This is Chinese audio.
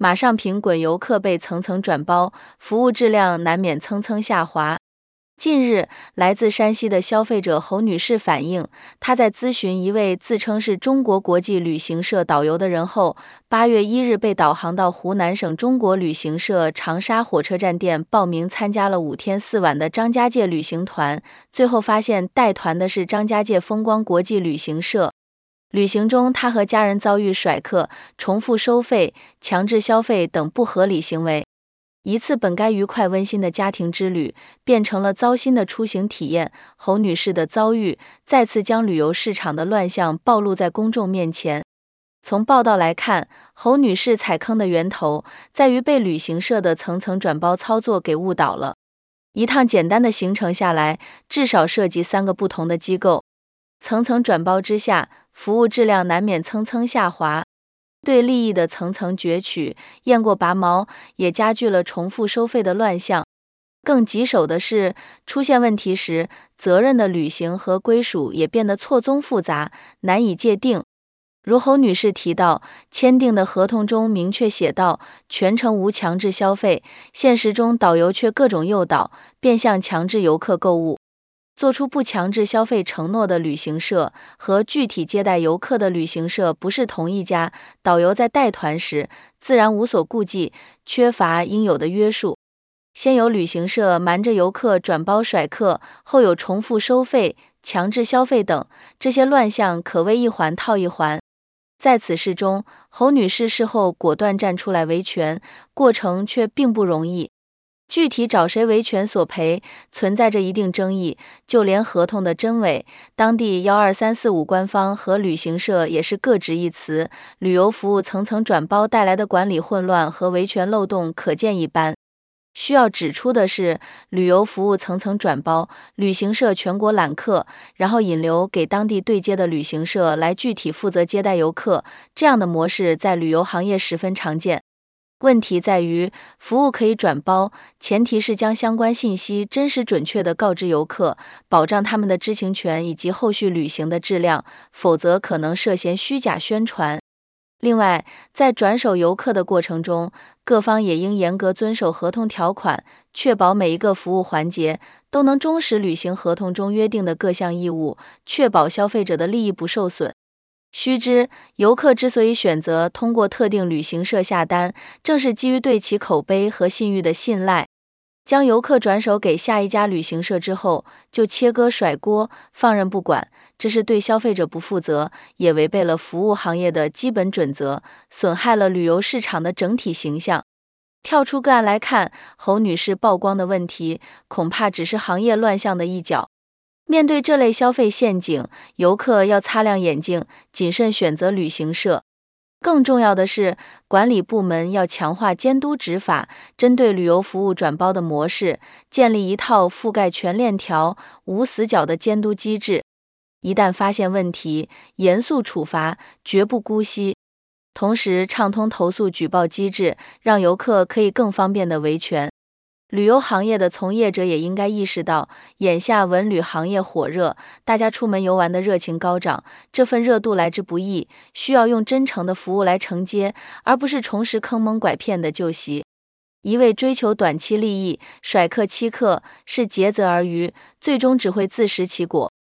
马上凭滚游客被层层转包，服务质量难免蹭蹭下滑。近日，来自山西的消费者侯女士反映，她在咨询一位自称是中国国际旅行社导游的人后，8月1日被导航到湖南省中国旅行社长沙火车站店报名参加了5天4晚的张家界旅行团，最后发现带团的是张家界风光国际旅行社。旅行中，她和家人遭遇甩客、重复收费、强制消费等不合理行为。一次本该愉快温馨的家庭之旅，变成了糟心的出行体验。侯女士的遭遇再次将旅游市场的乱象暴露在公众面前。从报道来看，侯女士踩坑的源头在于被旅行社的层层转包操作给误导了。一趟简单的行程下来，至少涉及3个不同的机构，层层转包之下，服务质量难免蹭蹭下滑。对利益的层层攫取，雁过拔毛，也加剧了重复收费的乱象。更棘手的是，出现问题时，责任的履行和归属也变得错综复杂，难以界定。如侯女士提到，签订的合同中明确写道全程无强制消费，现实中导游却各种诱导，变相强制游客购物。做出不强制消费承诺的旅行社和具体接待游客的旅行社不是同一家，导游在带团时自然无所顾忌，缺乏应有的约束。先有旅行社瞒着游客转包甩客，后有重复收费、强制消费等，这些乱象可谓一环套一环。在此事中，侯女士事后果断站出来维权，过程却并不容易。具体找谁维权索赔，存在着一定争议，就连合同的真伪，当地12345官方和旅行社也是各执一词，旅游服务层层转包带来的管理混乱和维权漏洞可见一斑。需要指出的是，旅游服务层层转包，旅行社全国揽客，然后引流给当地对接的旅行社来具体负责接待游客，这样的模式在旅游行业十分常见。问题在于，服务可以转包，前提是将相关信息真实准确地告知游客，保障他们的知情权以及后续旅行的质量，否则可能涉嫌虚假宣传。另外，在转手游客的过程中，各方也应严格遵守合同条款，确保每一个服务环节都能忠实履行合同中约定的各项义务，确保消费者的利益不受损。须知，游客之所以选择通过特定旅行社下单，正是基于对其口碑和信誉的信赖。将游客转手给下一家旅行社之后，就切割甩锅，放任不管，这是对消费者不负责，也违背了服务行业的基本准则，损害了旅游市场的整体形象。跳出个案来看，侯女士曝光的问题，恐怕只是行业乱象的一角。面对这类消费陷阱，游客要擦亮眼睛，谨慎选择旅行社。更重要的是，管理部门要强化监督执法，针对旅游服务转包的模式，建立一套覆盖全链条、无死角的监督机制。一旦发现问题，严肃处罚，绝不姑息。同时，畅通投诉举报机制，让游客可以更方便地维权。旅游行业的从业者也应该意识到，眼下文旅行业火热，大家出门游玩的热情高涨，这份热度来之不易，需要用真诚的服务来承接，而不是重拾坑蒙拐骗的旧习。一味追求短期利益，甩客欺客，是竭泽而渔，最终只会自食其果。